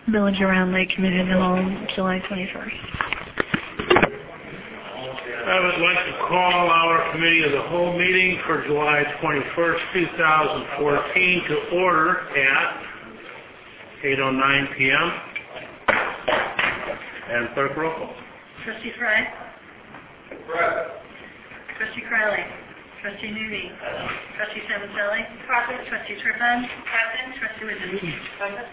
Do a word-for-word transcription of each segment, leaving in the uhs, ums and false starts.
Village Around Lake Committee of the Whole, July twenty-first. I would like to call our Committee of the Whole meeting for July twenty-first, two thousand fourteen to order at eight oh nine p m And clerk roll call. Trustee Fry? Present. Trustee Crowley? Trustee Newby? Trustee Sabacelli? Present. Trustee Turpin? Present. Trustee Wisdom? Present.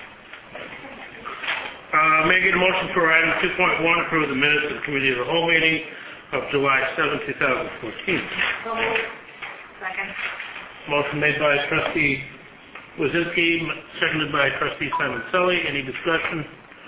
Uh, may I get a motion for item two point one, approve the minutes of the Committee of the Whole meeting of July seventh, two thousand fourteen. So moved. Second. Motion made by Trustee Wazinski, seconded by Trustee Simoncelli. Any discussion?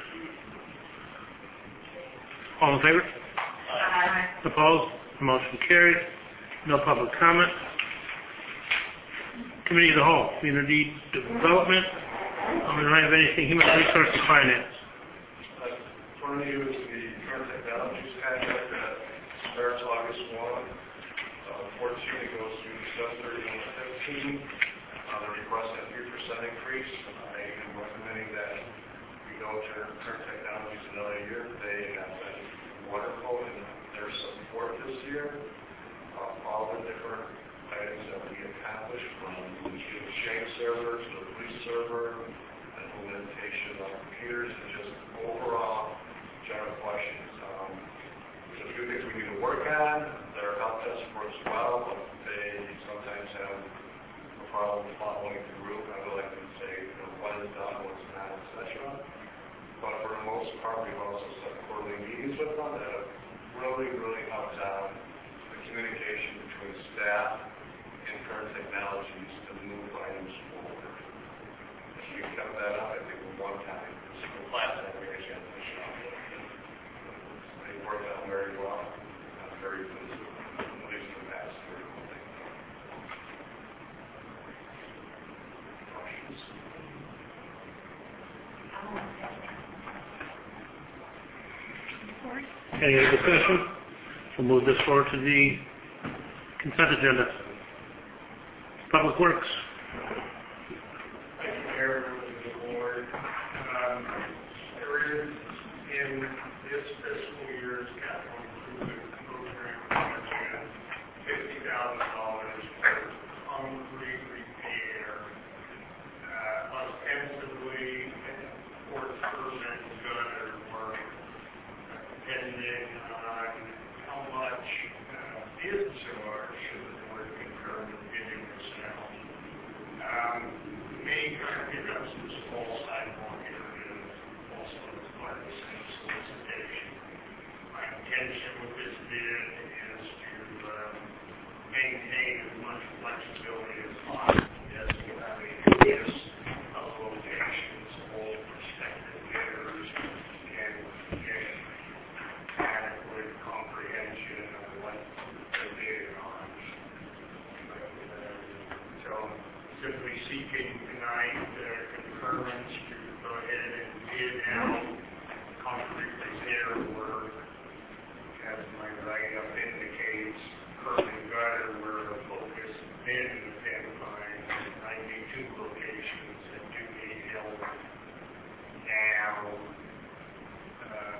All in favor? Aye. Opposed? Motion carried. No public comment. Committee of the Whole, Community Development. Um, we don't have anything. Human Resources Finance. In front of you is the current technologies contract that starts August first. Uh, fourteen, it goes through seven thirty-one fifteen. Uh, the request at three percent increase. I am recommending that we go to current technologies another year. They have been wonderful in their support this year. Uh, all the different items that we accomplished, from the Exchange server to the police server, implementation of computers, and just overall general questions. Um, there's a few things we need to work on. Their help desk works well, but they sometimes have a problem following through. I would like to say, you know, what is done, what's not, et cetera. But for the most part, we've also set quarterly meetings with them that have really, really helped out the communication between staff and current technologies to move items forward. If we kept that up, I think with one time, the last time we actually had to push it off. They worked out very well. I'm very pleased with them, at least for the past three or four things. Questions? Any other discussion? We'll move this forward to the consent agenda. Public Works. Thank you, Mayor, members of the board. Um, there is, in this fiscal year's capital improvement program, budget, fifty thousand dollars for concrete repair, uh, ostensibly for permanent gutter work, depending on how much uh, bids are, should the board concur with bidding this out. Um, Many current pickups and small sidewalk areas also require the same solicitation. My intention with this bid is to uh, maintain as much flexibility as possible as we have a list of locations. All prospective bidders can get adequate comprehension of what they're bidding on. But, uh, so simply seeking tonight uh, concurrence to go ahead and bid out concrete repair work. As my write-up indicates, curb and gutter where the focus has been identifying ninety-two locations that do need help now. Uh,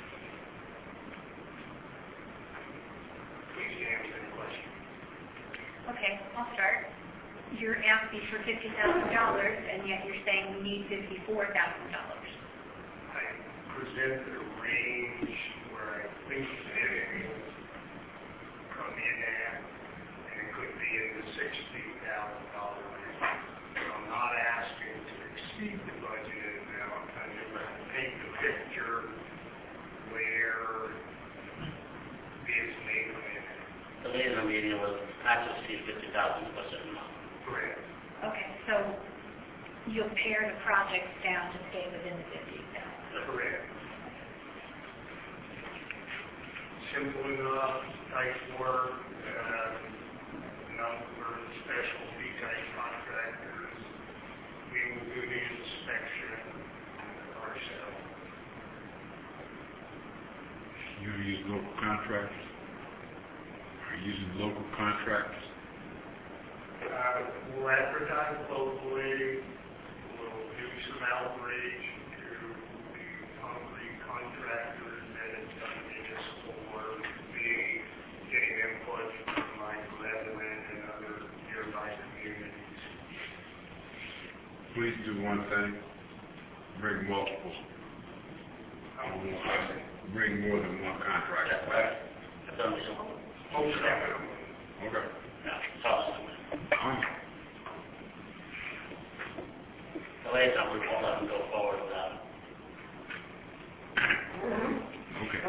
please answer the question. Okay, I'll start. You're asking for fifty thousand dollars, and yet you're saying we need fifty-four thousand dollars. I presented a range where I think bidding come in at, and it could be in the sixty thousand dollar range. So I'm not asking to exceed the budgeted amount. I just want to paint the picture where bids may come in at. The laser meeting was not to exceed fifty thousand dollars per amount. Correct. Okay, so you'll pare the projects down to stay within the fifty thousand. Correct. Simple enough, type work, uh, number of specialty type contractors. We will do the inspection ourselves. You use local contractors? Are you using local contractors? Uh, we'll advertise locally. We'll do some outreach to input from like Lebanon and other nearby communities. Please do one thing, bring multiple. I don't want to bring more than one contract. That's right. I've done this one. Most definitely. Okay. Yeah, awesome. Um, The liaison, we won't let them go forward without it. okay.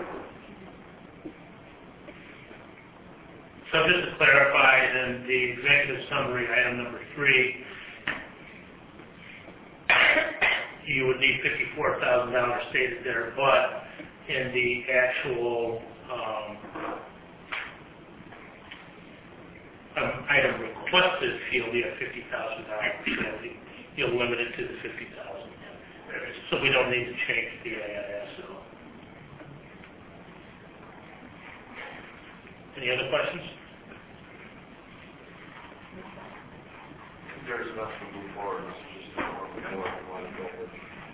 So just to clarify, then the executive summary, item number three, you would need fifty-four thousand dollars stated there, but in the actual um, um, item requested field, you have fifty thousand dollars. So you'll limit it to the fifty thousand dollars. So we don't need to change the A I S at all. Any other questions? There's enough to move forward, it's just what we want to go with.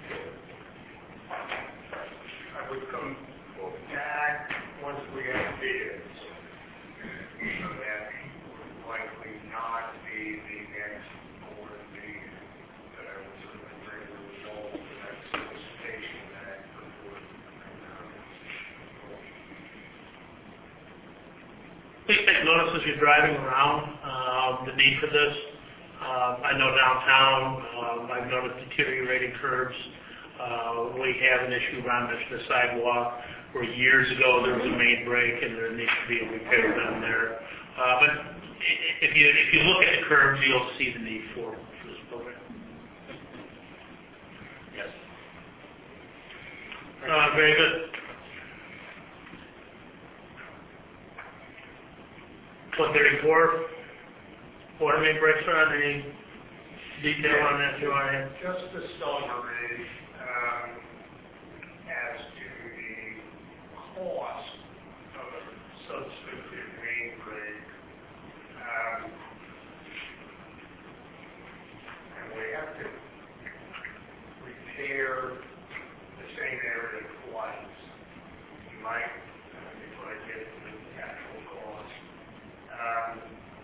I would come back once we have bids, so that would likely not be the next board meeting, that I would certainly bring the result of that solicitation back for board. Please take notice as you're driving around, uh, the need for this. Uh, I know downtown, um, I've noticed deteriorating curbs. Uh, we have an issue around the, the sidewalk where years ago there was a main break and there needs to be a repair done there. Uh, but if you if you look at the curbs, you'll see the need for, for this program. Yes. Uh, very good. one thirty-four. Water main breaks on, any detail on that, Joanne? Just a summary, um, as to the cost of a substitute main break. Um, and we have to repair the same area twice. You might, uh, before I get to the actual cost. Um,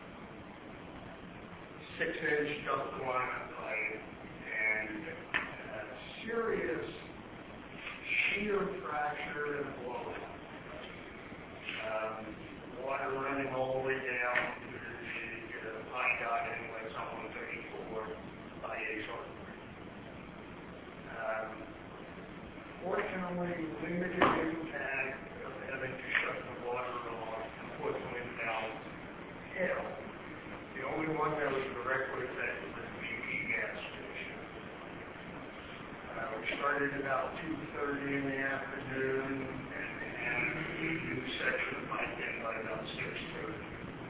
six-inch double line pipe and a serious shear fracture in the blow. Um, water running all the way down to the uh, high dot inlet on thirty-four by eight hardware. Um, fortunately, limited impact of having to shut the water off and put wind down hill. The only one that was directly affected was the B P gas station. Uh, we started about two thirty in the afternoon and had a new section of pipe in by about six thirty.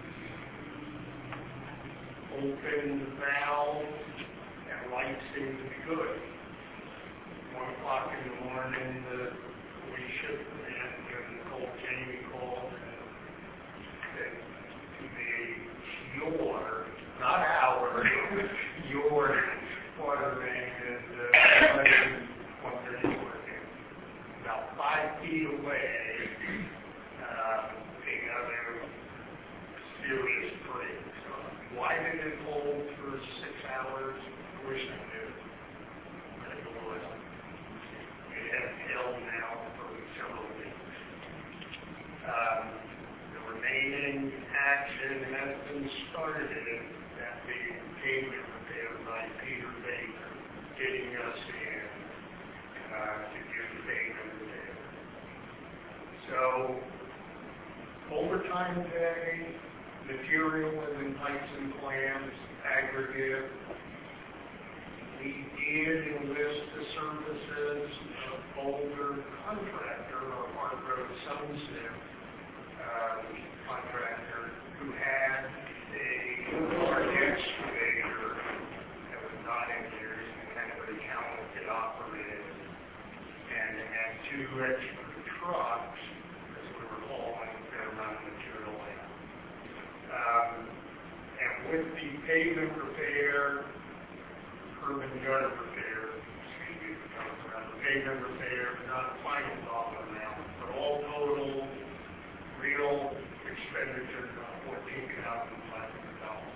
Opened the valve and lights seemed to be good. One o'clock in the morning, the police ship and Nicole Jamie called and said to me, your, not our, your water main is uh, one thirty-four. About five feet away, uh, another serious break. So why did it hold for six hours? I wish I knew. But it was. It has held now for several weeks. Um, remaining action has been started at the pavement repair by Peter Baker, getting us in uh, to do the pavement repair. So, overtime pay, material and pipes and clamps, aggregate. We did enlist the services of Boulder Contractor or Park Road Sunset Uh, contractor who had a large excavator that was not engineered and kind of a talented operator, and had two extra trucks as we were hauling a fair amount of material in. Um, and with the pavement repair, curb and gutter repair, excuse me, the pavement repair, not a final dollar amount, but all total real expenditure of fourteen thousand five hundred dollars.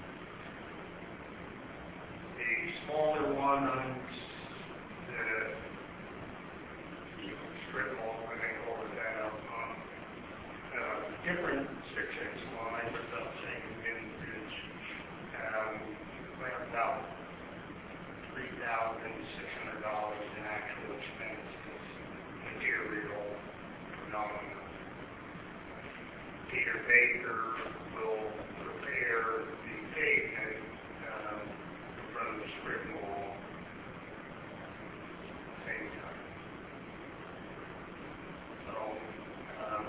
The smaller one on the strip mall, when they call it that, out on uh, different six-inch line, but the same vintage, um, went about three thousand six hundred dollars in actual expenses, material, phenomenon. Peter Baker will prepare the pavement um, in front of the strip mall same time. So, um,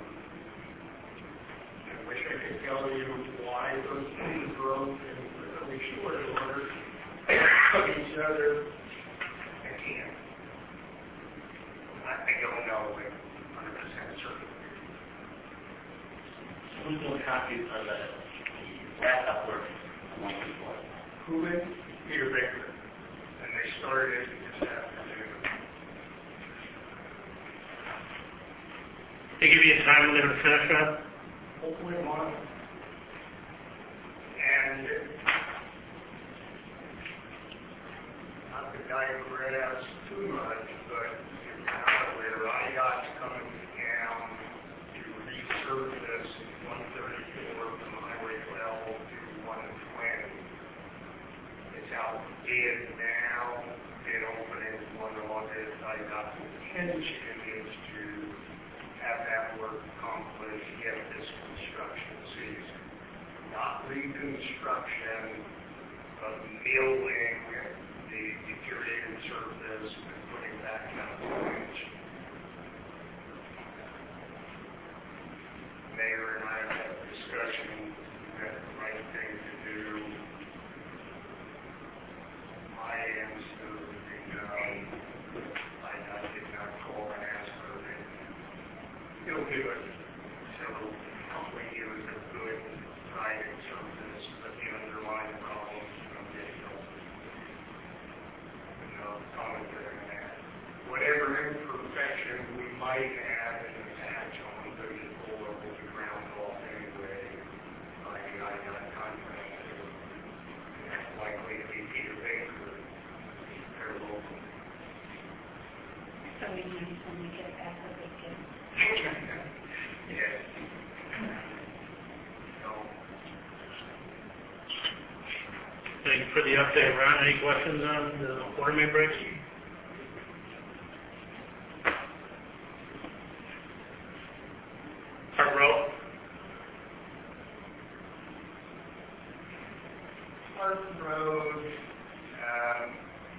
I wish I could tell you why those things broke in really short order of each other. I can't. I, I don't know with one hundred percent certainty. Who's doing copies of the laptop work among people? Who is? Peter Baker. And they started this afternoon. They give you a time limit to finish that? Hopefully a month. And not to digress too much, but where I got coming down to resurface one thirty-four from Highway twelve to one twenty. It's out bid now, bid opening one August. I got the intention is to have that work accomplished yet this construction season. Not reconstruction, but milling the deteriorated surface and putting back down the bench. Mayor and I have had a discussion that the right thing to do. I am still, you know, I, I did not call and ask her that he'll do it. So hopefully he was a good riding surface, but the underlying problems from difficult. No commentary on that. Whatever imperfection we might have in the patch on one thirty-four will be ground off anyway. I, I got confidence that it's likely to be Peter Baker, very local. So we need something to get back to the kid. Yes. So, Thank you for the update, Ron. Any questions on the water main breaks? Park Road? Park Road, um,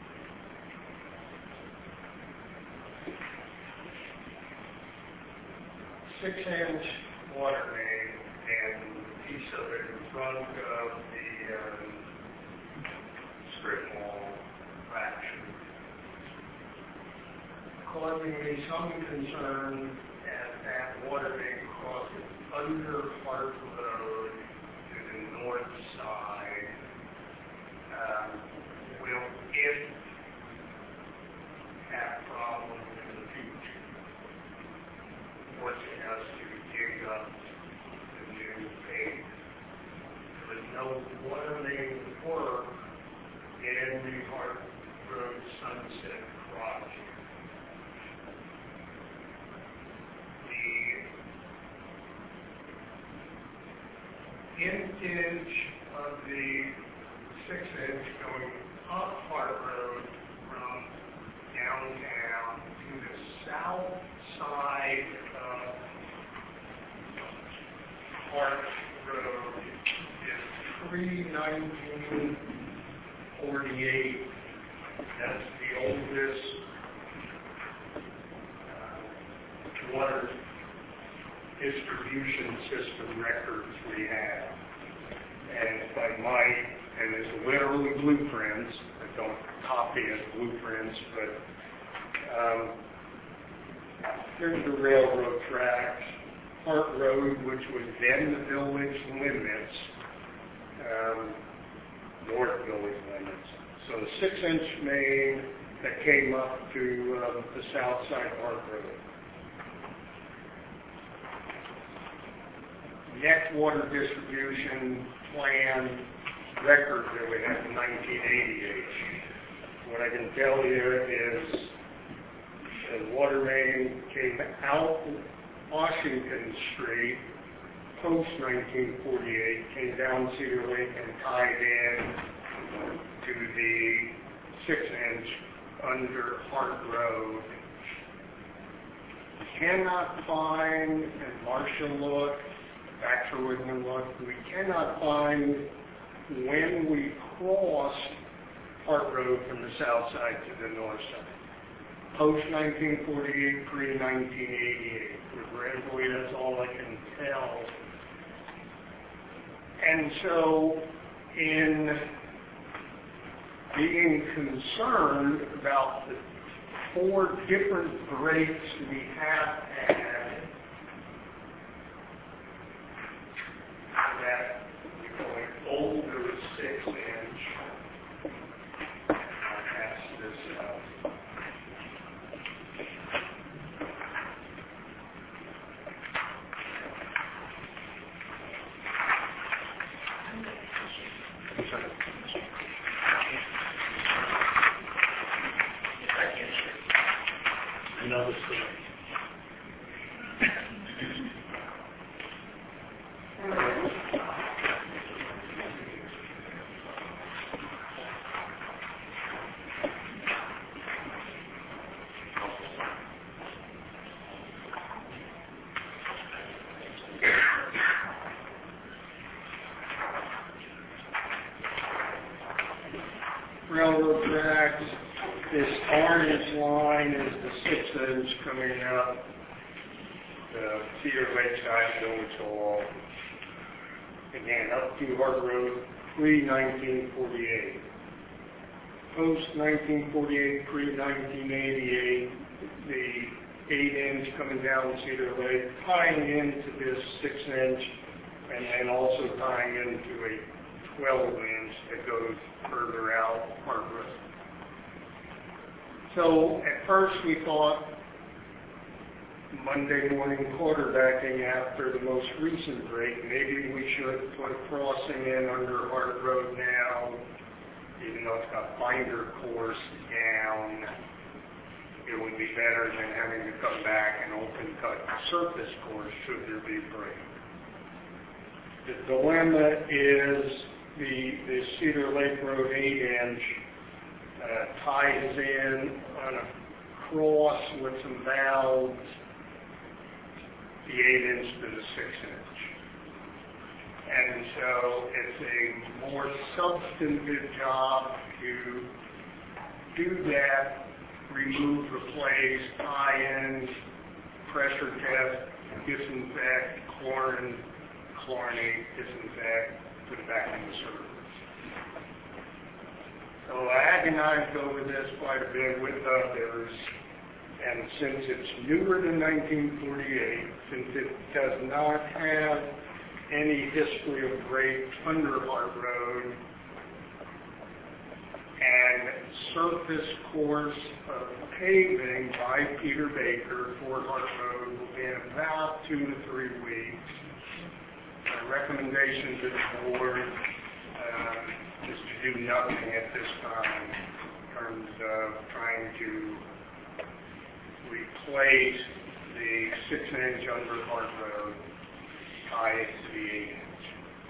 six-inch water main and a piece of it in front of the um, strip mall fraction, causing me some concern as that water main crosses under Park Road to the north side. Um, will it have problems in the future, forcing us to dig up the new pavement? There was no water main work in the Park Road Sunset project. The intage of the six-inch going up Park Road from downtown to the south side of Park Road is three nineteen forty-eight. That's the oldest uh, water distribution system records we have. And if I might, and it's literally blueprints, I don't copy as blueprints, but um, here's the railroad tracks. Park Road, which was then the village limits, um, north village limits. So the six-inch main that came up to uh, the south side of Park Road. net water distribution plan record that we had in nineteen eighty-eight. What I can tell you is the water main came out Washington Street post nineteen forty-eight, came down Cedar Lake and tied in to the six-inch under Hart Road. Cannot find, and Marshall looked, Baxter Whitman looked, we cannot find when we crossed Hart Road from the south side to the north side. Post nineteen forty-eight, pre nineteen eighty-eight. Regrettably, that's all I can tell. And so, in being concerned about the four different breaks we have had, that going older six inch, I'll pass this out. Another story. Railroad tracks. This orange line is the six inch coming up the Cedar Lake side going to all, again, up to Hart Road, pre nineteen forty-eight. Post nineteen forty-eight, pre nineteen eighty-eight, the eight inch coming down Cedar Lake, tying into this six inch, and then also tying into a twelve inch that goes further out Hart Road. So at first we thought Monday morning quarterbacking after the most recent break, maybe we should put a crossing in under Hart Road now, even though it's got binder course down. It would be better than having to come back and open cut surface course should there be a break. The dilemma is the, the Cedar Lake Road eight inch Uh, ties in on a cross with some valves, the eight inch to the six inch. And so it's a more substantive job to do that, remove, replace, tie in, pressure test, disinfect, chlorine, chlorinate, disinfect, put it back in the service. So I agonized over this quite a bit with others, and since it's newer than nineteen forty-eight, since it does not have any history of breaks under Hart Road, and surface course of paving by Peter Baker for Hart Road will be in about two to three weeks. My recommendation to the board uh, is to do nothing at this time in terms of trying to replace the six inch under Hart Road, tie it to the eight inch.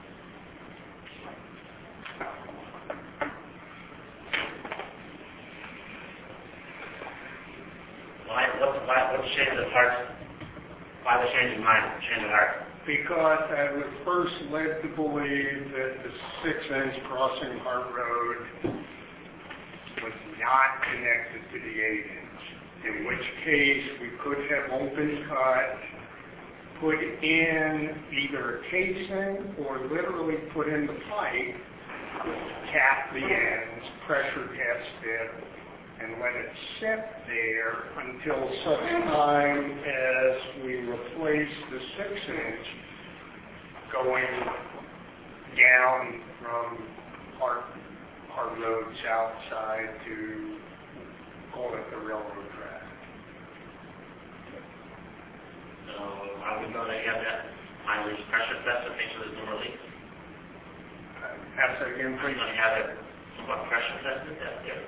Why, what's, why, what's changed the heart? Why the change in mind, change of heart? Because I was first led to believe that the six inch crossing Hart Road was not connected to the eight inch, in which case we could have open cut, put in either a casing or literally put in the pipe, cap the ends, pressure test it, and let it sit there until such time as we replace the six inch going down from Hart, Hart Road south side to call it the railroad track. So are we going to have that Mine leaks pressure test to make sure there's no more leaks. Uh, Ask that again, Are you please. going to have it somewhat pressure tested that there?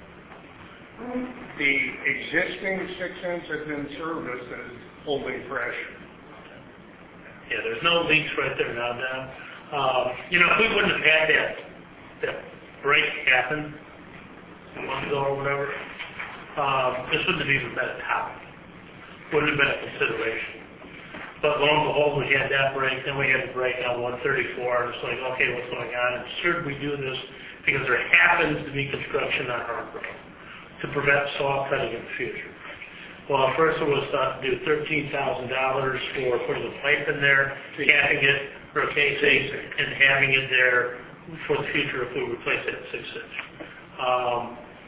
The existing six inch that's in service is holding pressure. Yeah, there's no leaks right there now, Don. Uh, you know, if we wouldn't have had that, that break happen a month ago or whatever, uh, this wouldn't have even been a topic. Wouldn't have been a consideration. But lo and behold, we had that break, then we had the break on one thirty-four, and it's like, okay, what's going on? And should we do this? Because there happens to be construction on Hart Road to prevent saw cutting in the future. Well, first it was thought to do thirteen thousand dollars for putting a pipe in there, capping it for a casing, and having it there for the future if we replace it at six inch. Um,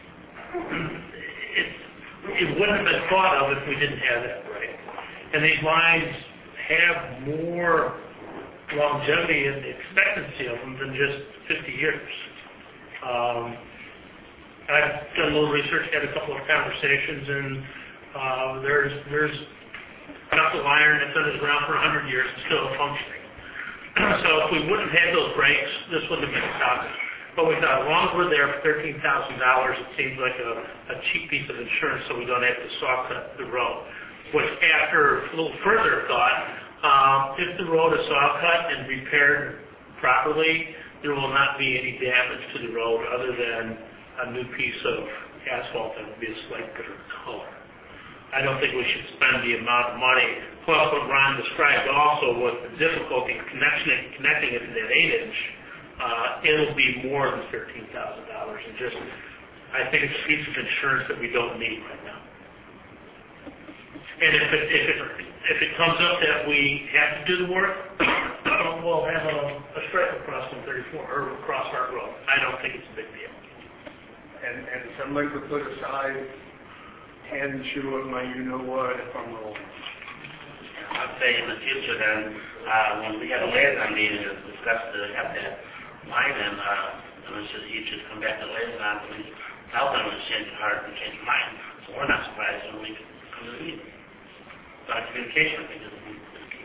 it, it wouldn't have been thought of if we didn't have that break. And these lines have more longevity and expectancy of them than just fifty years. Um, I've done a little research, had a couple of conversations, and uh, there's there's knuckle iron that's under the ground for one hundred years and still functioning. So if we wouldn't have had those breaks, this wouldn't have been a topic. But we thought, as long as we're there for thirteen thousand dollars, it seems like a, a cheap piece of insurance, so we don't have to saw cut the road. Which, after a little further thought, um, if the road is saw cut and repaired properly, there will not be any damage to the road other than a new piece of asphalt that will be a slight different color. I don't think we should spend the amount of money. Plus, what Ron described also was the difficulty in connecting, connecting it to that eight inch. Uh, it'll be more than thirteen thousand dollars, and just, I think it's a piece of insurance that we don't need right now. And if it, if it, if it comes up that we have to do the work, we'll have a, a stripe across one thirty-four, or across Hart Road. I don't think it's a big deal. And, and somebody could put aside ten shoe of my you-know-what if I'm rolling. I'd say in the future then, uh, when we have a liaison meeting to discuss the, have that line in, uh, and it's just, you just come back to the liaison and we tell them to change their heart and change their mind. So we're not surprised when we come to the meeting. So our communication, I think, is the key.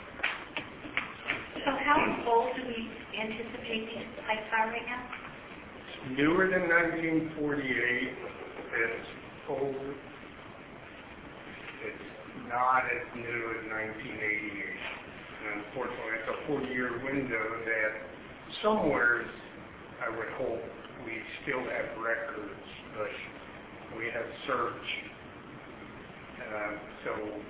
So how old do we anticipate these pipes are right now? Newer than nineteen forty-eight, it's old. It's not as new as nineteen eighty-eight. And unfortunately, it's a forty-year window that somewhere, I would hope, we still have records, but we have searched. Uh, so,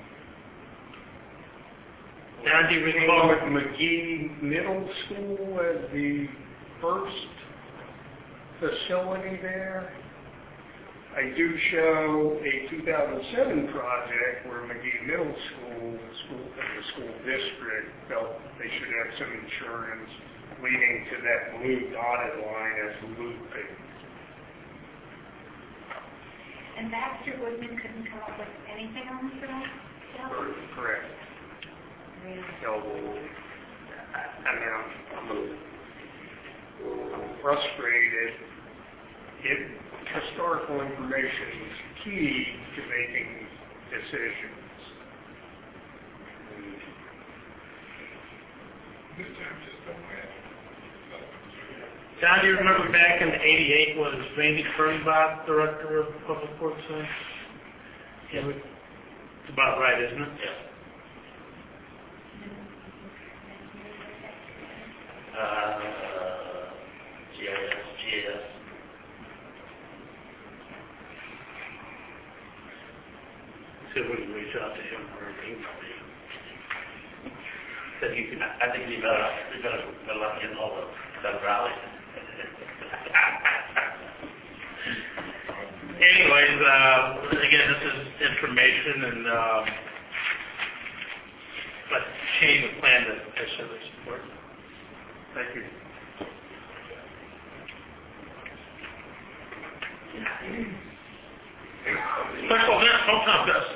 Now, do you recall with McGee Middle School as the first facility there. I do show a two thousand seven project where McGee Middle School, school the school district, felt they should have some insurance leading to that blue dotted line as looping. And Baxter Woodman couldn't come up with anything on this at all? Correct. Really? So, I mean, I'm, I'm frustrated. It, historical information is key to making decisions. And This time, just don't have. John, do you remember back in eighty-eight was Randy Fernbach, Director of Public Works? Uh, yeah, it's about right, isn't it? Yeah. Uh, G I S, G A S. See if we can reach out to him or email him. That he can. I think we better, we better, better let him know the rally. Anyways, uh, again, this is information, and um, but change the plan that I certainly support. thank you. Special event, home contest.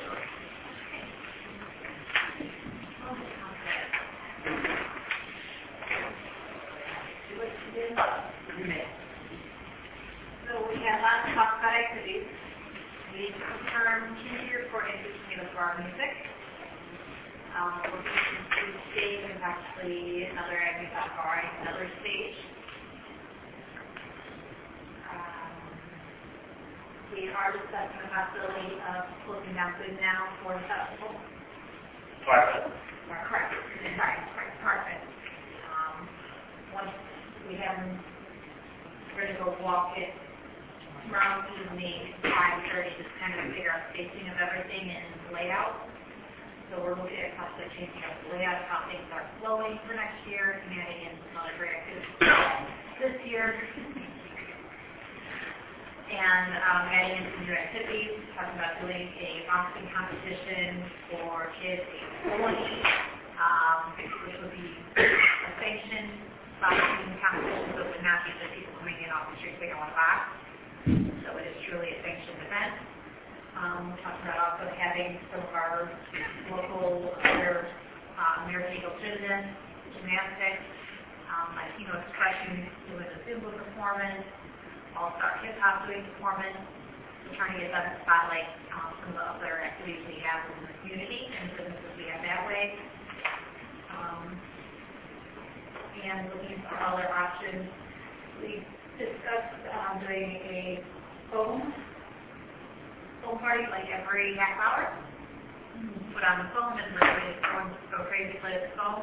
So we have lots of talk about activities. We need to confirm Tuesday report interesting in the bar music. Um, location two stage is actually another exit that far, another stage. Um, we are discussing the possibility of closing down Good Now for the festival. Private. Or correct, sorry, correct, perfect. Um, once we have them, we're going to go walk it around evening, five thirty, just kind of figure out spacing of everything and layout. So we're looking at possibly changing up the layout, how things are flowing for next year, and adding in some other great activities this year. And um, adding in some new activities, talking about doing a boxing competition for kids age twenty, um, which would be a sanctioned boxing competition, so it would not be just people coming in off the street saying I want to box. So it is truly a sanctioned event. Um, we're talking about also having some of our local other uh, American Eagle Gymnasts, gymnastics, um, Latino expression doing a Zumba performance, all-star hip-hop doing performance. We're trying to get them to spotlight um, some of the other activities we have in the community and businesses we have that way. Um, and looking for other options. We discussed um, doing a phone phone party like every half hour. Put on the phone and everybody go crazy, play the phone.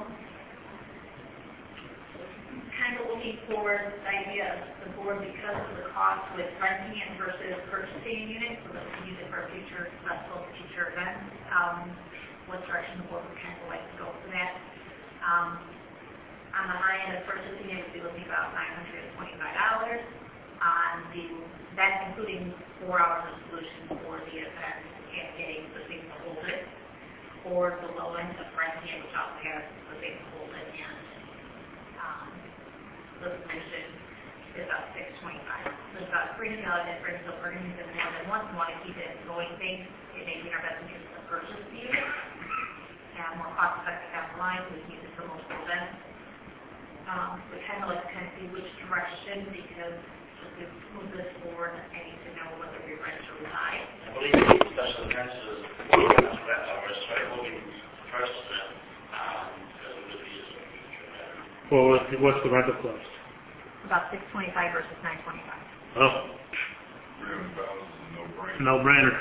Kind of looking for the idea of the board because of the cost with renting it versus purchasing a unit, so that we can use it for future successful future events. Um, what direction the board would kind of like to go for that. Um, on the high end of purchasing it, we'd be looking about nine hundred twenty-five dollars. On the, that's including four hours of solution for the event and getting the thing to hold it. Or the low end of renting it, which also has the thing to hold it, and um, the solution is about six twenty-five. So it's about a three hundred dollars difference. So if we're going to use it more than once, we want to keep it going things. It may be in our best interest to purchase the unit. And more cost effective down the line, we can use it for multiple events. Um, we kind of like to kind of see which direction, because if we move this forward, I need to know whether we rent or buy. I believe the special events is rent hours, so I'm moving first to them, um, because it would be a future event. Well, what's the- what's the rental cost? About six twenty-five versus nine twenty-five. Oh, Three hundred dollars is a no-brainer. no brainer.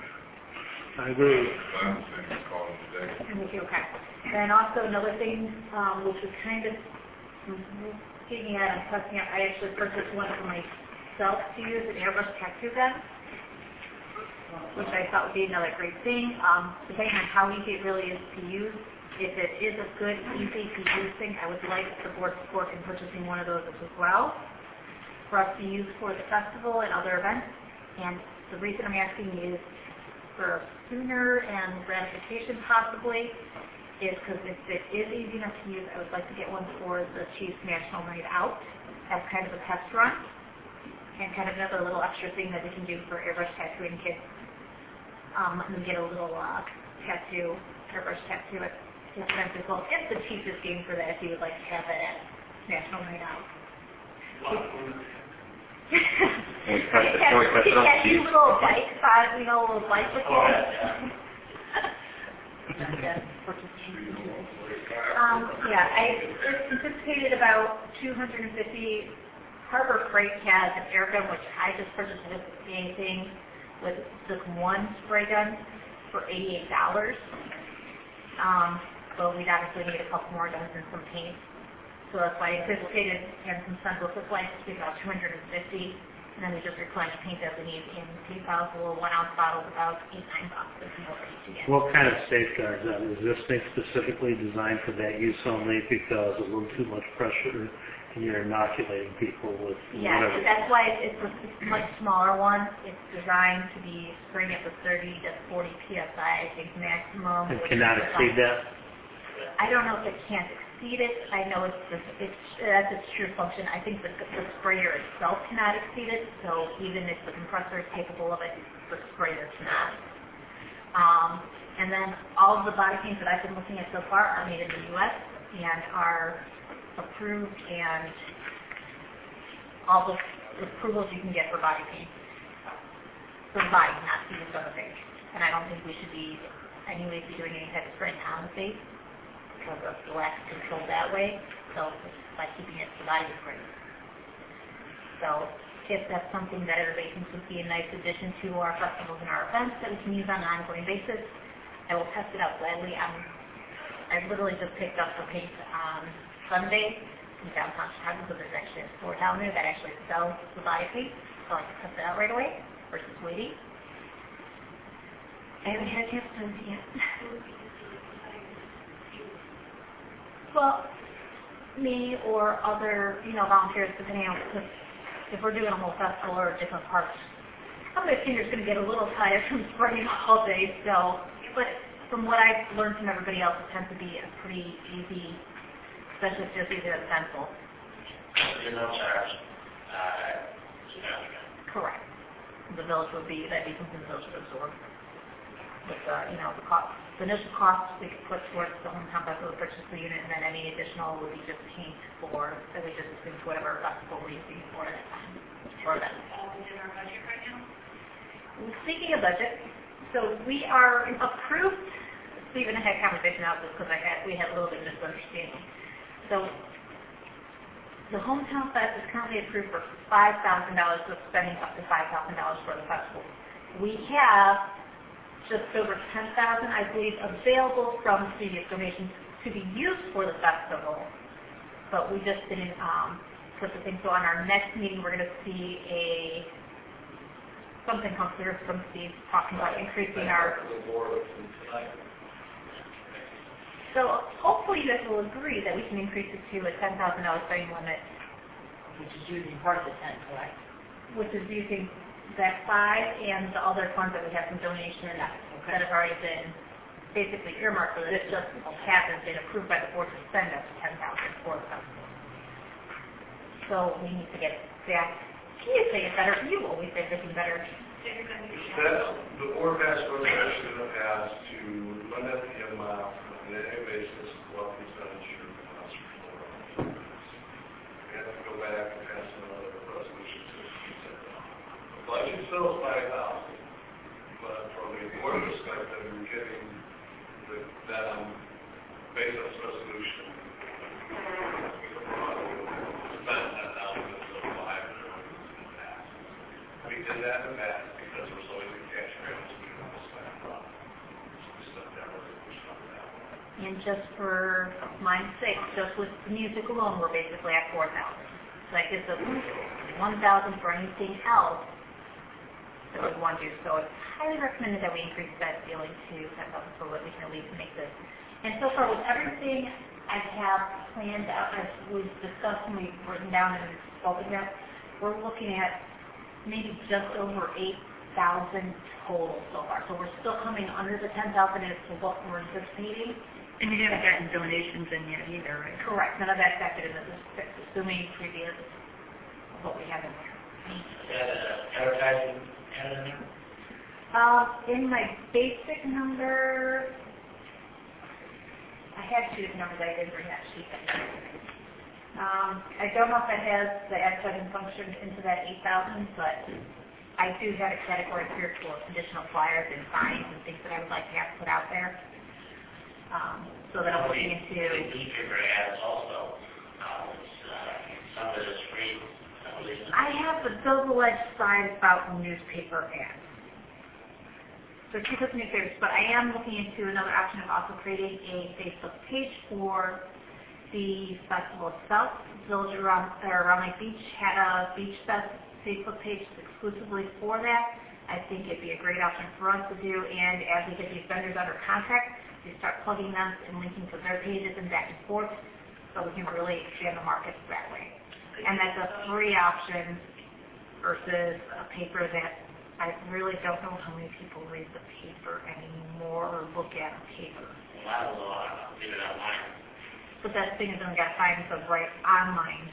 I agree. Five cents call it a day. And we feel okay. And also another thing, um, which was kind of getting at and testing out, I actually purchased one for myself to use, an airbrush tattoo gun, which I thought would be another great thing. Um, depending on how easy it really is to use, if it is a good, easy to use thing, I would like the board support in purchasing one of those as well for us to use for the festival and other events. And the reason I'm asking is for sooner and gratification possibly, is because if it is easy enough to use, I would like to get one for the Chiefs National Night Out as kind of a test run, and kind of another little extra thing that we can do for airbrush tattooing kids. Um, let them get a little uh, tattoo, airbrush tattoo at his event as well. If the Chiefs is game for that, if you would like to have it at National Night Out. Can we press it? Can we press it on Tattoo Chiefs? little bikes on, you know, little bicycles. Oh, yeah. Um, yeah, I anticipated about two hundred fifty. Harbor Freight has an air gun, which I just purchased with anything with just one spray gun for eighty-eight dollars. Um, so we'd obviously need a couple more guns and some paint. So that's why I anticipated, and some sunroof lights to be about two hundred fifty. And then we just replenish paint that we need in paint bottles, little one ounce bottles, about eight, nine boxes in order to get. What kind of safeguards are is this thing specifically designed for that use only because a little too much pressure and you're inoculating people with Yeah, whatever? that's why it's a much smaller one. It's designed to be spraying at the thirty to forty P S I, I think maximum. And which cannot is exceed about- that? I don't know if it can't exceed it. I know it's just, it's that's its true function. I think the, the sprayer itself cannot exceed it. So even if the compressor is capable of it, the sprayer cannot. Um, and then all of the body paints that I've been looking at so far are made in the U S and are approved, and all the approvals you can get for body paint. For body, not to use other things. And I don't think we should be anyways be doing any type of spray condensate because of the lack of control that way. So by keeping it the body spray. So if that's something that everybody thinks would be a nice addition to our festivals and our events that we can use on an ongoing basis, I will test it out gladly. I'm, I literally just picked up the paint on Sunday in downtown Chicago, so there's actually a store down there that actually sells the body paint, so I can test it out right away versus waiting. I haven't had a chance to yet. Well, me or other, you know, volunteers, depending on if, if we're doing a whole festival or different parts. I'm going to think it's going to get a little tired from spraying all day, so, but from what I've learned from everybody else, it tends to be a pretty easy, especially if it's just easy as pencil. There's no charge. Uh, Correct. The village would be, that'd be something the village would absorb. With, uh, you know, the cost, the initial cost we could put towards the hometown festival purchase the unit, and then any additional would be just paint for, that we just assume to whatever festival we're using for it at that time. For that. In our budget right now? Speaking of budget, so we are approved, Steve and I had a conversation about this because I had, we had a little bit of misunderstanding. So the hometown fest is currently approved for five thousand dollars, so spending up to five thousand dollars for the festival. We have just over ten thousand dollars, I believe, available from previous donations to be used for the festival, but we just didn't um, put the thing. So on our next meeting, we're going to see a something come through from Steve talking about increasing our. So hopefully you guys will agree that we can increase it to a ten thousand dollars spending limit, which is using part of the ten, correct? which is using that five and the other funds that we have from donations that have already been basically earmarked for this. It just hasn't been approved by the board to spend up to ten thousand dollars for the festival. So we need to get back. Can you say it better? You always say everything better. That's, the board passed resolution in the past to limit the amount on an annual basis of what expenditure costs for. We have to go back and pass another resolution to keep that down. The budget still is five thousand, but from a board perspective, we're getting the, that um, based on this resolution, we spend ten thousand instead of five in the past. We did that in the past because there was always a cash balance we didn't want to spend on. So we stepped down and pushed on that one. And just for mine's sake, just with the music alone, we're basically at four thousand. So that gives us one thousand for anything else that we want to do. So it's highly recommended that we increase that ceiling to ten thousand so that we can at least make this. And so far with everything I have planned out, as we've discussed and we've written down and spoken about, we're looking at maybe just over eight thousand total so far. So we're still coming under the ten thousand as to what we're anticipating. And you haven't gotten donations in yet either, right? Correct. None of that's factored into this, assuming previous what we have in there. Is that uh, advertising added in there? Uh, in my basic number, I had two different numbers. I didn't bring that sheet in. Um, I don't know if that has the advertising function into that eight thousand, but I do have a category here for additional flyers and signs and things that I would like to have put out there. Um, so that I'm looking into. The newspaper ads also. Uh, it's, uh, some of it is free. I believe. I have the double-edged side about newspaper ads. So two different newspapers, but I am looking into another option of also creating a Facebook page for the festival itself. Village around, or around Lake Beach had a Beach Fest Facebook page exclusively for that. I think it'd be a great option for us to do, and as we get these vendors under contract, we start plugging them and linking to their pages and back and forth, so we can really expand the market that way. And that's a free option versus a paper that I really don't know how many people read the paper anymore or look at a paper. A lot of them are read it online. But that thing is only got to find the right online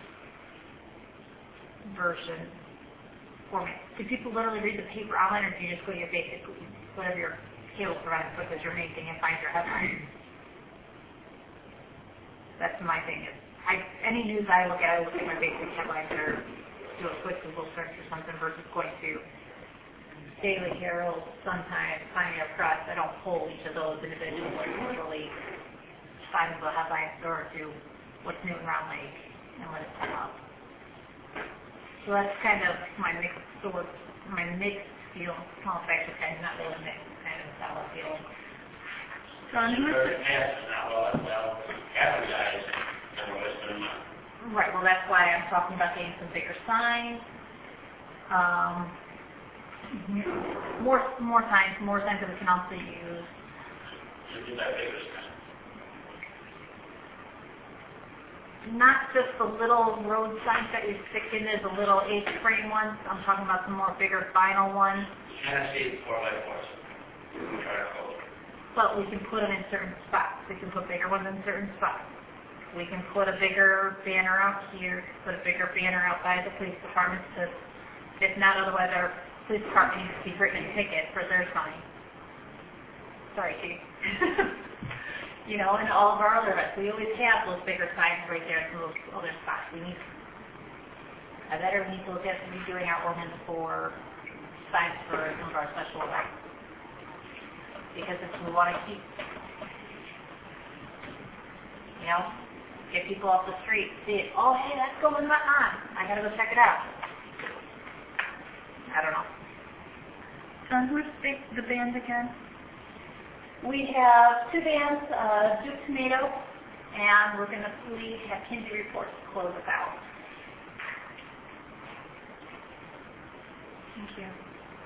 version format. Do people literally read the paper online, or do you just go to your basic, whatever your cable provider puts as your main thing and find your headlines? That's my thing. Is I, any news I look at, I look at my basic headlines or do a quick Google search or something versus going to Daily Herald, Sun-Times, Pioneer Press, I don't pull each of those individually. I usually find the headline store to what's new in Round Lake and let it come up. So that's kind of my mixed sort, my mixed feel. Well, in fact, it's kind of not really mixed, it's kind of a solid feel. John, who's Very fast and not well, well advertised and wasting money. Right, well, that's why I'm talking about getting some bigger signs. Um, more, more signs, more signs that we can also use. To do that bigger stuff. Not just the little road signs that we stick in as the little H-frame ones. I'm talking about some more bigger vinyl ones. Kind of see it four by fours. Try to hold. But we can put them in certain spots. We can put bigger ones in certain spots. We can put a bigger banner out here, put a bigger banner outside the police department to, if not otherwise, our police department needs to be written a ticket for their sign. Sorry, Chief. You know, and all of our other events, we always have those bigger signs right there in those other spots. We need, I better need to look at redoing our ordinance for signs for some of our special events. Because if we want to keep, you know, get people off the street, see it, oh, hey, that's going on. I got to go check it out. I don't know. John, who's the, the band again? We have two bands, uh, Duke Tomato, and we're going to please have Kinsey Reports close us out. Thank you.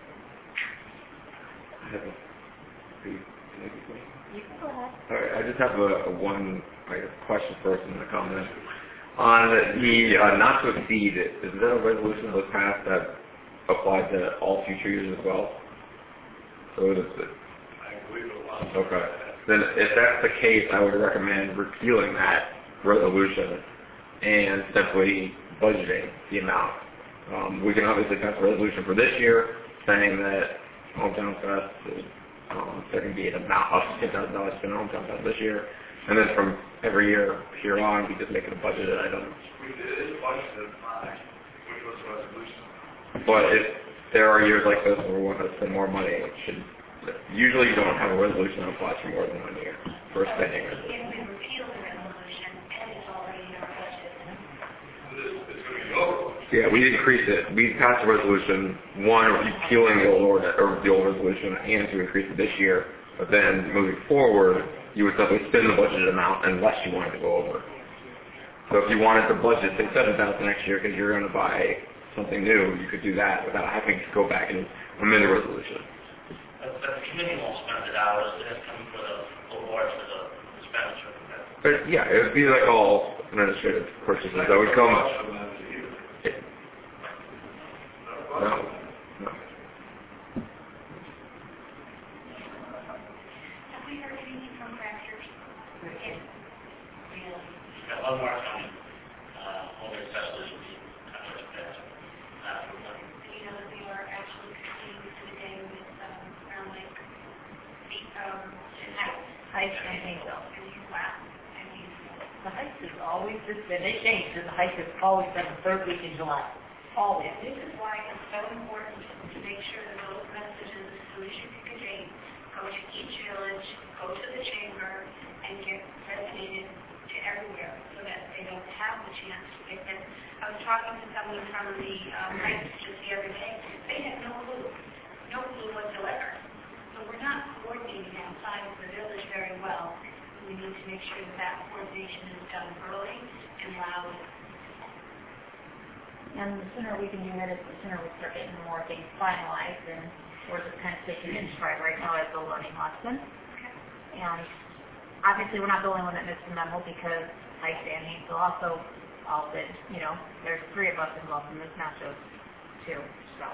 I have a, can I do something? You can go ahead. All right, I just have a, a one I guess, question first and then a comment. On the uh, not to exceed, is that a resolution that was passed that applies to all future years as well? So it is, I believe it was. okay. Then if that's the case, I would recommend repealing that resolution and simply budgeting the amount. Um, we can obviously pass a resolution for this year saying that Hometown Fest is um, there can be an amount up to ten thousand dollars spent on Hometown Fest this year. And then from every year here on, we just make it a budgeted item. We did budget five, which was a resolution. But if there are years like this where we want to spend more money, it should, usually you don't have a resolution that applies for more than one year for spending resolution. If we repeal the resolution, and it's already in our budget. It's, it's going to be over. Yeah, we increased it. We passed a resolution, one, repealing the old ordinance, or the old resolution, and to increase it this year. But then moving forward, you would simply spend the budgeted amount unless you wanted to go over. So if you wanted to budget, say, seven thousand next year because you're going to buy something new, you could do that without having to go back and amend the resolution. But, but the committee won't spend the dollars, it has to come for the award for the expenditure. But yeah, it would be like all administrative purchases that would come. No, no. Have we heard anything from crafters? Yes. Got one more coming, uh, only especially should be kind of fast. Uh, for one. You know that we are actually proceeding to the day with, um, Round Lake, the, um, Heights and Hazel. And he's last, and he's, The Heights has always just been, they changed it, the Heights has always been the third week in July. Always. this is why it's so important to make sure that those messages, as soon as you pick a date, go to each village, go to the chamber, and get disseminated to everywhere, so that they don't have the chance to get them. I was talking to someone from the, um, Heights just the other day, they had no clue, no clue whatsoever. So we're not coordinating outside of the village very well. We need to make sure that that coordination is done early and loud. And the sooner we can do that, the sooner we start getting more things finalized, and we're just kind of taking it in stride right now as a learning lesson. And obviously, we're not the only one that missed the memo because Heights and Hazel also all did, you know, there's three of us involved in this, not just two, so.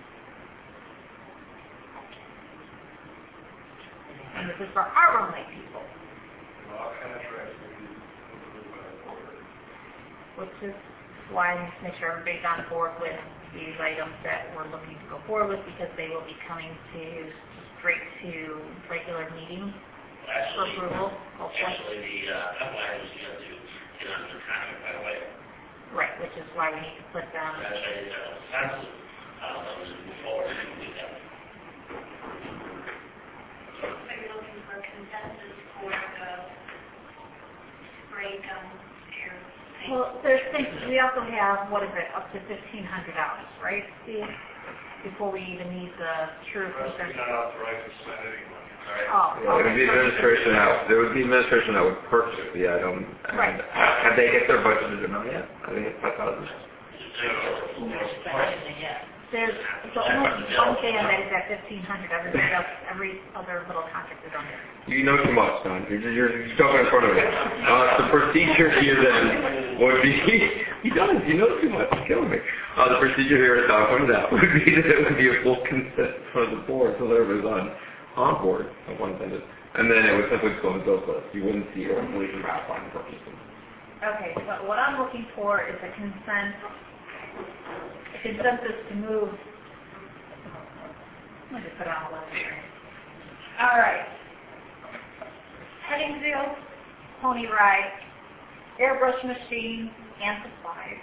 And this is for our own lake people, All contracts will be approved by the board. which is why I need to make sure everybody's on board with these items that we're looking to go forward with, because they will be coming to, straight to regular meetings for Actually, approval, hopefully. actually, the, uh, couple items you have to get under the contract right away. Right, which is why we need to put them, Actually, uh, sensitive, uh, those move forward and do that. consensus for the spray gun air thing? Well, there's things, we also have, what is it, up to fifteen hundred dollars, right, Steve? Before we even need the true We're percentage. not authorized to spend any money. Oh, Yeah, it would be okay. administration that, there would be administration that would purchase the item. And Right. have they hit their budgeted amount yet? I think it's five thousand. There's, the only one thing that is at fifteen hundred, everybody else, every other little contract is under. You know too much, Don. You're, you're, you're talking in front of me. Uh, the procedure here then would be, he does, you know too much, it's killing me. Uh, the procedure here, as Don pointed out, would be that it would be a full consent for the board so that it was on, on board, no pun intended. And then it would simply go on the bill list. You wouldn't see a resolution ratifying purchasing. Okay, so what I'm looking for is a consent, a consensus to move. Let me just put it on the list here. All right. Petting zoo, pony ride, airbrush machine, and supplies.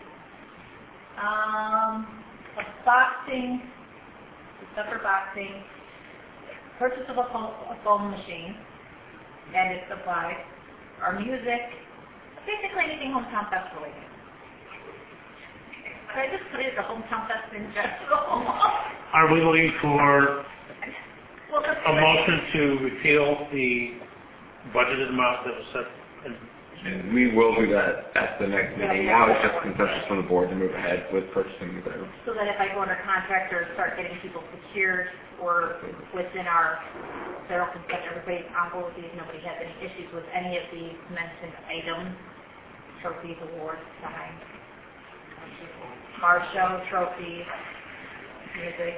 Um, a boxing, stuff for boxing, purchase of a foam, a foam machine, and its supplies, our music, basically anything hometown fest related. Could I just put it as a hometown fest in general? Are we looking for Well, let's a motion to repeal the budgeted amount that was set? in- And we will do that at the next meeting. Now it's just consensus from the board to move ahead with purchasing the item. So that if I go under contract or start getting people secured or within our federal consent, everybody's on board with these, nobody has any issues with any of these mentioned items, trophies, awards, signs, car show, trophies, music.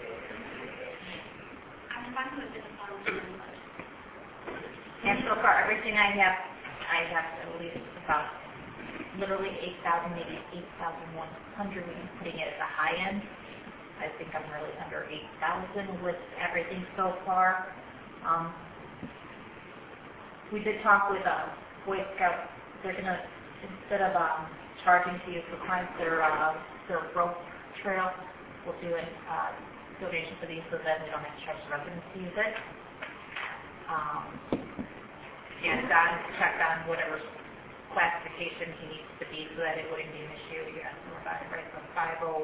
I'm fine with this one. And so far, everything I have, I have at least about literally eight thousand, maybe eight thousand one hundred, putting it at the high end. I think I'm really under eight thousand with everything so far. Um, we did talk with uh, Boy Scouts. They're going to, instead of um, charging to use for clients, their, uh, their rope trail, we'll do a uh, donation for these so that we don't have to charge the residents to use it. Um, and Don checked on whatever classification he needs to be so that it wouldn't be an issue. You have to provide right from five oh.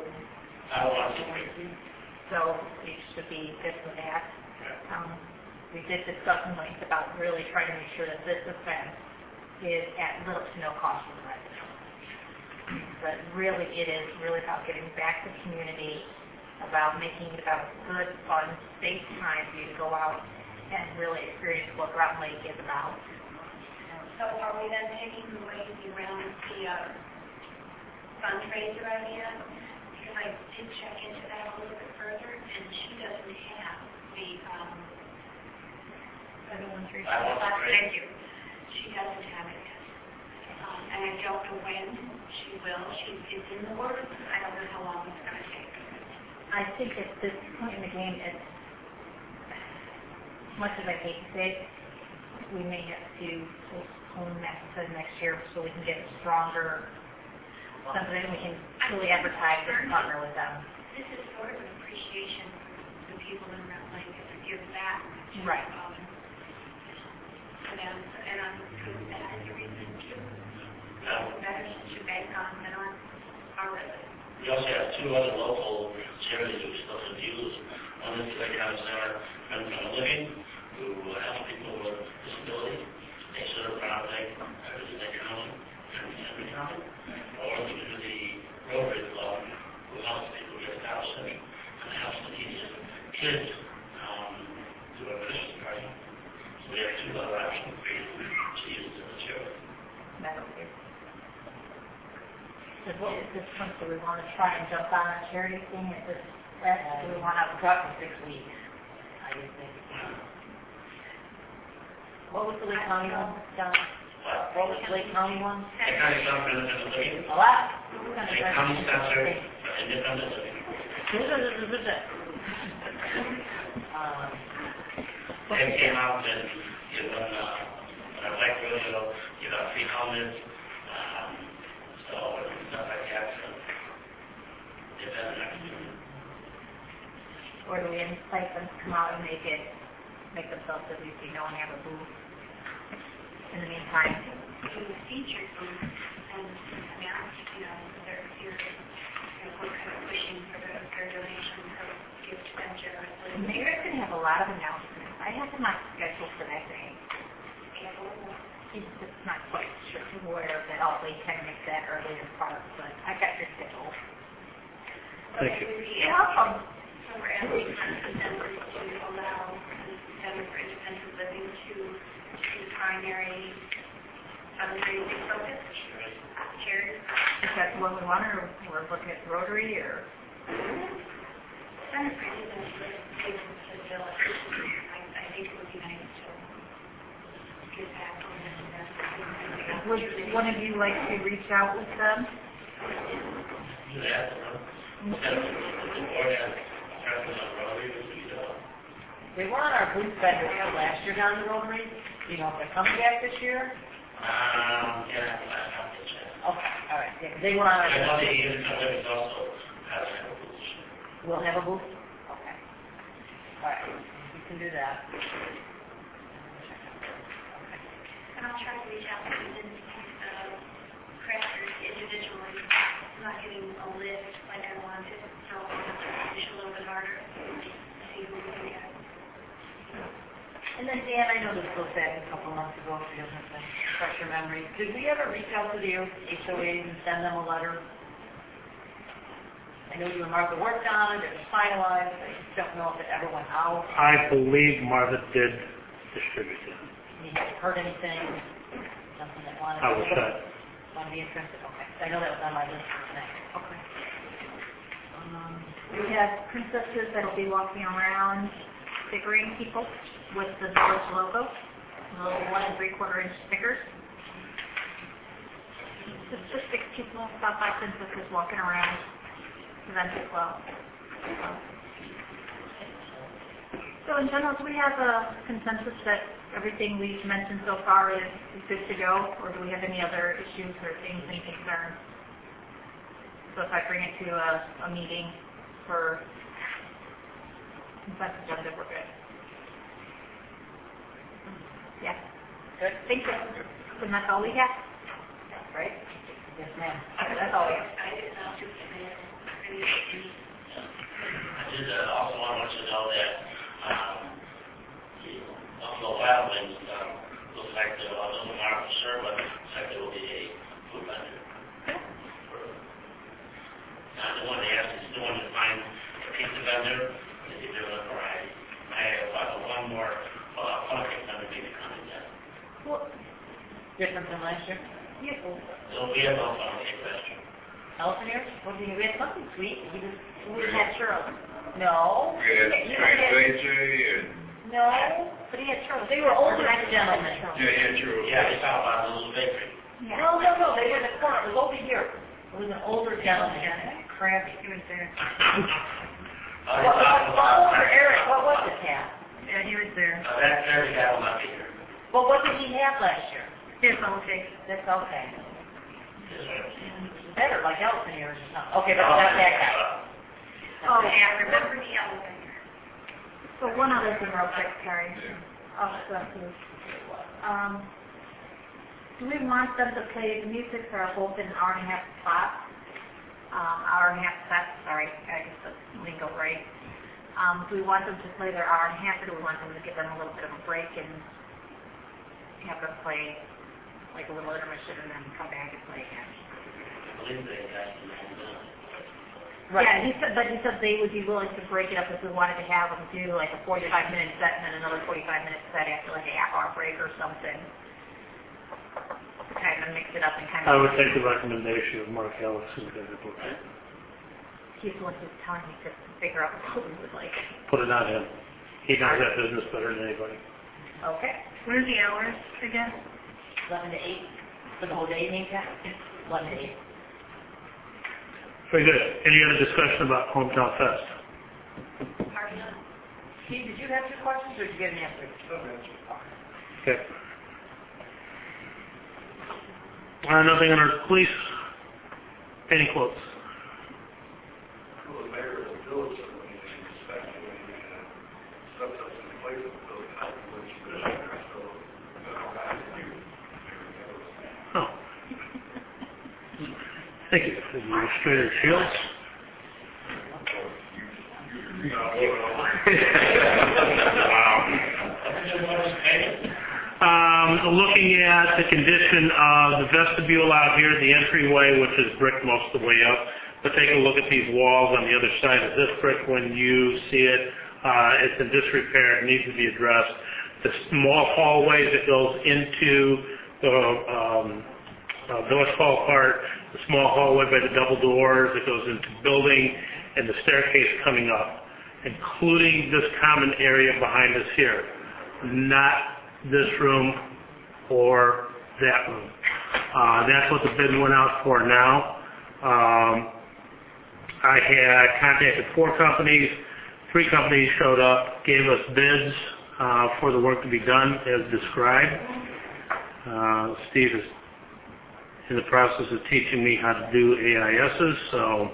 So we should be good for that. Um, we did discuss in length about really trying to make sure that this event is at little to no cost for the residents. But really, it is really about giving back to the community, about making it about good, fun, safe time for you to go out and really experience what Groton Lake is about. So are we then taking away the around the uh, fundraiser idea? Because I did check into that a little bit further, and she doesn't have the, um, Everyone's reaching I want to uh, pray. thank you. She doesn't have it yet. Um, and I don't know when she will. She is in the works. I don't know how long it's going to take. I think at this point in the game, it's, as much as I hate to say it, we may have to postpone that to next year so we can get stronger, something we can truly advertise and partner with them. This is sort of an appreciation for the people in Red Lake to give back. to, Right. um, To them, and I'm good with that as a reason to, better to bank on than on our residents. We also have two other local charities we still have used. One is the Lake County Center for Independent Living, who help people with disabilities. They serve Groton Lake, uh, Lake County, and Henry County. Or we do the Rotary Club, who helps people get Down syndrome and helps the teach kids um, do a Christmas party. So we have two other options for you to use in the charity. That'll be. So what is this point, do we want to try and jump on a charity thing at this, last, do we want to have a talk for six weeks? I just think. What was the Lake County one, John? What was the Lake County one? Lake County Center for Independent Living. A lot. Lake County Center for Independent Living. Um, They came out and given, uh, a bike rodeo, give out free helmets, um, so, stuff like that, so. They've done an opportunity. Or do we invite them to come out and make it make themselves at least be known and have a booth. In the meantime, In the featured booth, and, I mean, I'm, you know, they're, you're, you know, we're kind of pushing for the, their donations, so give to them generously. the mayor's going to have a lot of announcements. I have him on schedule for that day. He's just not quite sure aware that all they can make that earlier part, but I got your schedule. Thank you. You're welcome. So we're asking consensus to allow the Center for Independent Living to be the primary fundraising focus. Chairs. Is that what we want, or we're looking at Rotary, or? Center for Independent Living to the village. I, I think it would be nice to get back on this. Would one of you like to reach out with them? Do that, uh, instead of the board and president of Rotary, would be the, They were on our booth vendor show last year down the Rotary. Do you know if they're coming back this year? um, yeah, I have to check. Okay, all right. Yeah, 'cause they were on our I know booth. the Unit of Living also has a resolution. We'll have a booth? Okay. All right, we can do that. And I'll try to reach out to the uh, crafters individually. I'm not getting a list like I wanted, so I'll have to push a little bit harder to see who we can get. And then Dan, I know this goes back a couple months ago, if you don't have to refresh your memory. Did we ever reach out to the H O As and send them a letter? I know you and Martha worked on it, it was finalized, I just don't know if it ever went out. I believe Martha did distribute it. You haven't heard anything, something that wanted I to... will check. Want to be interested, okay. I know that was on my list for tonight. Okay. Um, we have princesses that'll be walking around stickering people with the village logo, little one and three quarter inch stickers. Just, just six people, about five princesses walking around event as well. So, so in general, do we have a consensus that everything we've mentioned so far is, is good to go, or do we have any other issues or things, any concerns? So if I bring it to a, a meeting for consent agenda, we're good. Yeah. Good. Thank you. And that's all we have? Right? Yes, ma'am. That's all we have. I did not do it. I did uh, also want to know that um, the Buffalo Wild Wings um, looks like they're a little more for sure, but looks like there will be a food vendor. Now, the one they asked is the one to find a pizza vendor. They did their own variety. I have uh, one more uh, fundraiser vendor maybe coming in. Well, Different than last year? yeah, well, So we have no fundraiser restaurant. Elephant ears? What do you, we had something sweet. You just, we had churros. no. We had You Frank had- J J and, No, but he had churros. They were older gentlemen. yeah, yeah, true. Yeah, they talk about the little bakery. No, no, no, they were in the corner. It was over here. It was an older gentleman. Crabby. He was there. Uh, What, what, what older Eric? What was it, Pat? Yeah, he was there. Uh, that, there we have my figure. Well, what did he have last year? It's okay. That's okay. This one. Better, like elephant ears or something. Okay, but not that guy. Oh, Yeah, remember the elephant. so one other thing real quick, sorry. Yeah. Oh, so, um, do we want them to play the music for a whole an hour and a half spot? Um, hour and a half set, sorry, I guess that's lingo, right? Um, do we want them to play their hour and a half, or do we want them to give them a little bit of a break and have them play like a little intermission and then come back and play again? I believe they got the man done. Yeah, he said, but he said they would be willing to break it up if we wanted to have them do like a forty-five minute set and then another forty-five minute set after like a half hour break or something. Kind of mix it up and kind of. I would take the recommendation of Mark Ellis and get it booked. He's the one who's telling me to figure out what we would like. Put it on him. He knows that business better than anybody. Okay. What are the hours again? Eleven to eight for the whole day, you mean, Pat? Eleven to eight. Very good. Any other discussion about Hometown Fest? Steve, did you have two questions or did you get an answer? Okay. Uh, nothing on our police. Any quotes? Well, the mayor of the village, I mean, especially when he uh, stuff that's in place of the village, Thank you. Administrator Shields. Um, looking at the condition of the vestibule out here, the entryway, which is brick most of the way up, but take a look at these walls on the other side of this brick when you see it. Uh, it's in disrepair. It needs to be addressed. The small hallways that goes into the um, uh, village hall part, the small hallway by the double doors that goes into the building, and the staircase coming up, including this common area behind us here. Not this room or that room. Uh, that's what the bid went out for now. Um, I had contacted four companies. Three companies showed up, gave us bids uh, for the work to be done as described. Uh, Steve is in the process of teaching me how to do A I Ss, so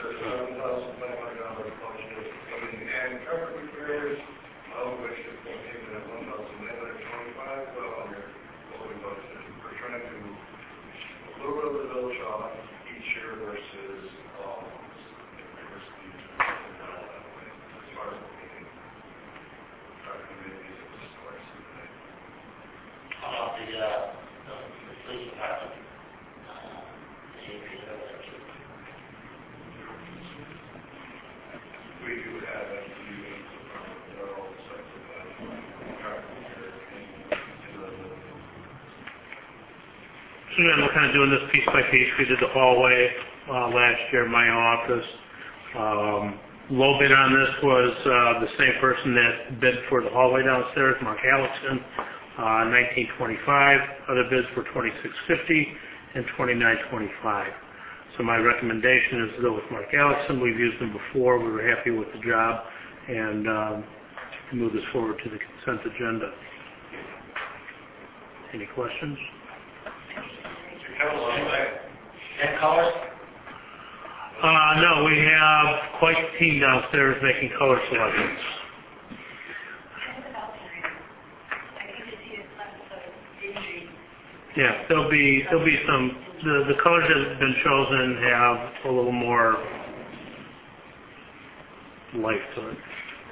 So again, we're kind of doing this piece by piece. We did the hallway uh, last year in my office. Um, low bid on this was uh, the same person that bid for the hallway downstairs, Mark Alexson, uh, nineteen twenty-five. Other bids were twenty-six fifty and twenty-nine twenty-five. So my recommendation is to go with Mark Alexson. We've used him before. We were happy with the job, and um, to move this forward to the consent agenda. Any questions? And colors? Uh, no, we have quite the team downstairs making color selections. Yeah, there'll be there'll be some the the colors that have been chosen have a little more life to it.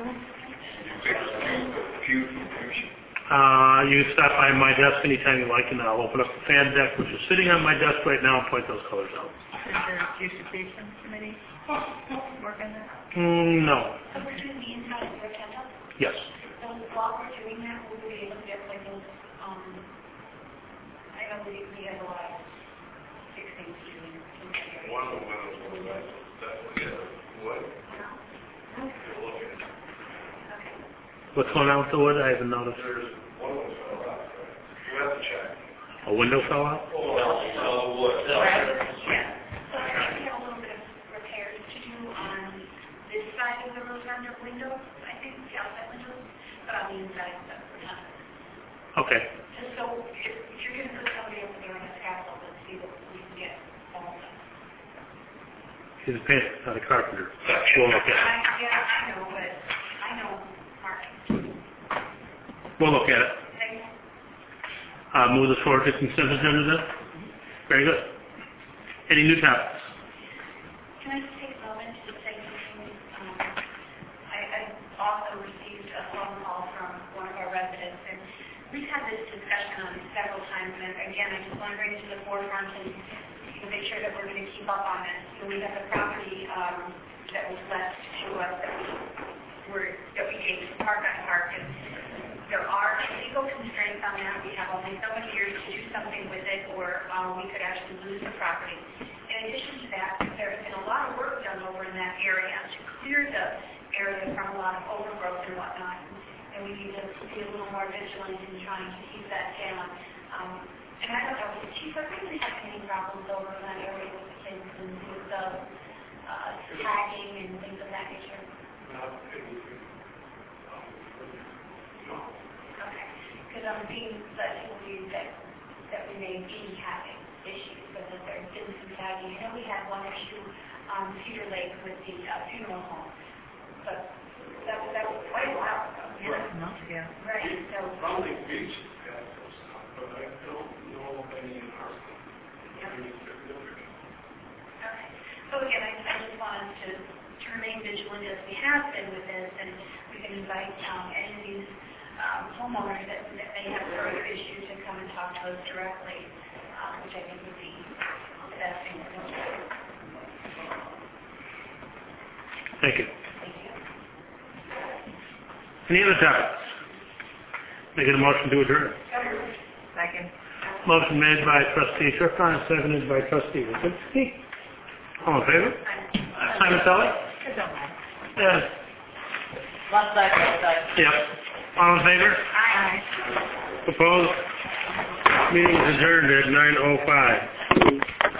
Uh, you can stop by my desk anytime you like, and I'll open up the fan deck, which is sitting on my desk right now, and point those colors out. Is the beautification committee work on that? Mm, no. So we're doing the inside of the candle. Yes. So while we're doing that, we'll be able to get like those, um, I know we, we have a lot of fixing to do in in that area. One of the windows was like, definitely, what? Okay. What's going on with the wood? I haven't noticed. There's, one of them fell out, right? We have to check. A window fell out? Oh, no, wood. Yeah. So I think we have a little bit of repairs to do on this side of the rotunda windows, I think, the outside windows, but on the inside, that's the top. Okay. Just so if, if you're going to put somebody over there on a scaffold, let's see what we can get all done. He's a painter, not a carpenter. We'll look at it. I, yeah, I know, but I know Mark. We'll look at it. Thanks. Uh, move this forward to consent agenda then? Very good. Any new topics? Can I just take a moment to say something? Um, I, I also received a phone call from one of our residents, and we've had this discussion on several times, and again, I just want to bring it to the forefront and you know, make sure that we're going to keep up on this. So we have a property um, that was left to us that we were, that we gave to Park on Park, and there are legal constraints on that. We have only so many years to do something with it, or uh, we could actually lose the property. In addition to that, there has been a lot of work done over in that area to clear the area from a lot of overgrowth and whatnot, and we need to be a little more vigilant in trying to keep that down. Um, and I don't know, Chief, are we really having any problems over in that area with the kids and with the uh, tagging and things of that nature? Okay, because I'm being led to believe that, that we may be having issues, but that there's been some tagging. I know we had one issue on Cedar Lake with the uh, funeral home, but that was, that was quite a while ago. Yeah, no, yeah. Right, so, Probably beach has those stuff, but I don't know of any in our, any significant. has been with this, and we can invite um, any of these um, homeowners that, that may have further issues to come and talk to us directly, um, which I think would be the best thing to do. Thank you. Any other topics? Making a motion to adjourn. Second. Motion made by trustee Schiffern, seconded by trustee Wojcicki. All in favor? Simon Tully? It don't matter. Yes. Left side, right side. Yep. All in favor? Aye. Opposed? Meeting is adjourned at nine oh five.